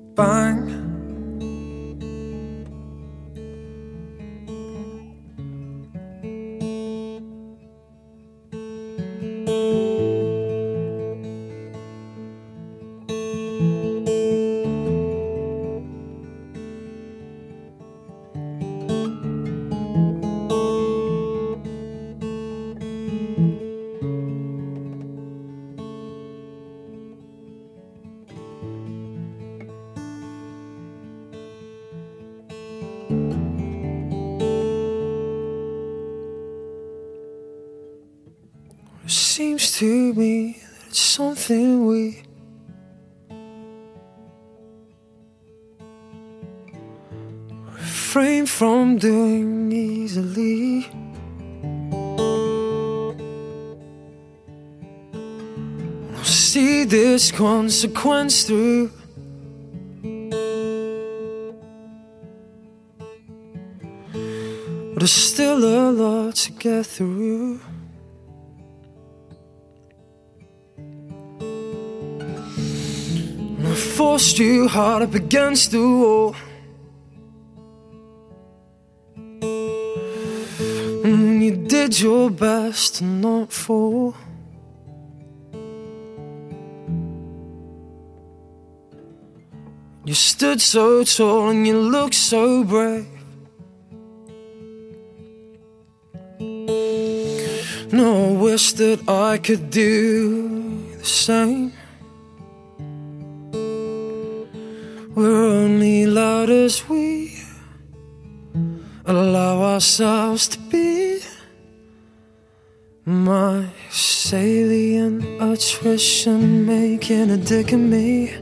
bang. It seems to me that it's something we refrain from doing easily. I'll see this consequence through. But there's still a lot to get through. And I forced you hard up against the wall, and you did your best to not fall. You stood so tall and you looked so brave. No, I wish that I could do the same. We're only loud as we allow ourselves to be. My salient attrition making a dick of me.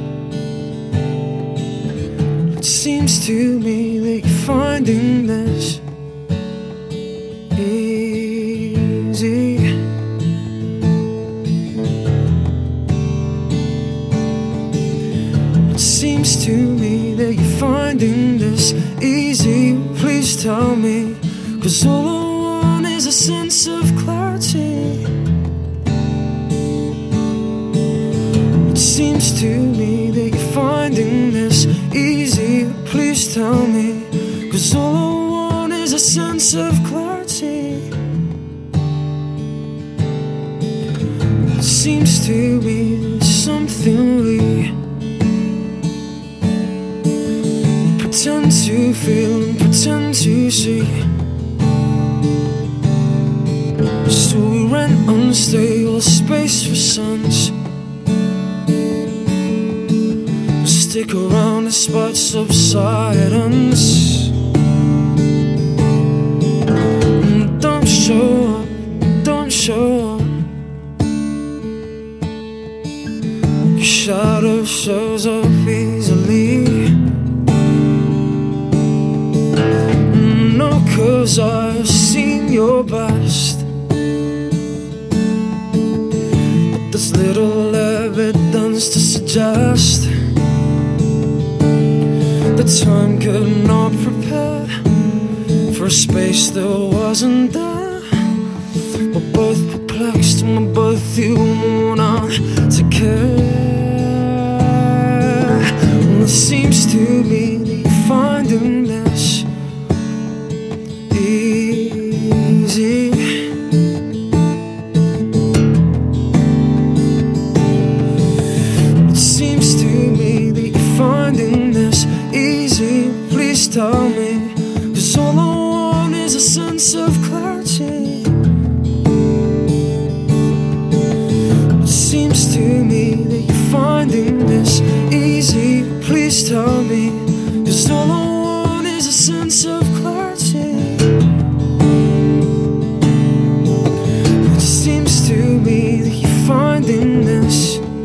It seems to me that you're finding this easy. It seems to me that you're finding this easy. Please tell me, 'cause all I want is a sense of clarity. It seems to me that you're finding this easy. Please tell me, 'cause all I want is a sense of clarity. It seems to be something we pretend to feel and pretend to see. So we rent unstable space for suns, stick around despite subsidence. And don't show up, don't show up. Your shadow shows up easily. No, 'cause I've seen your best, but there's little evidence to suggest the time could not prepare for a space that wasn't there. We're both perplexed and we're both too worn out to care. Well, it seems to me that you're finding this easy. It seems to me that you're finding this easy. Please tell me, 'cause all I want is a sense of clarity. It seems to me that you're finding this easy. Please tell me, 'cause all I want is a sense of clarity. It seems to me that you're finding this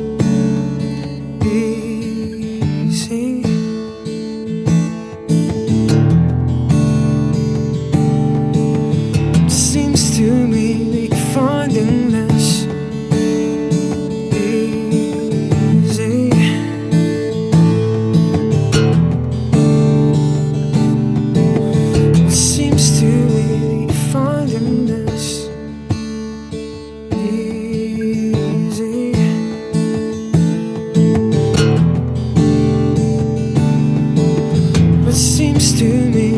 easy. It seems to me that you're finding this easy. seems to me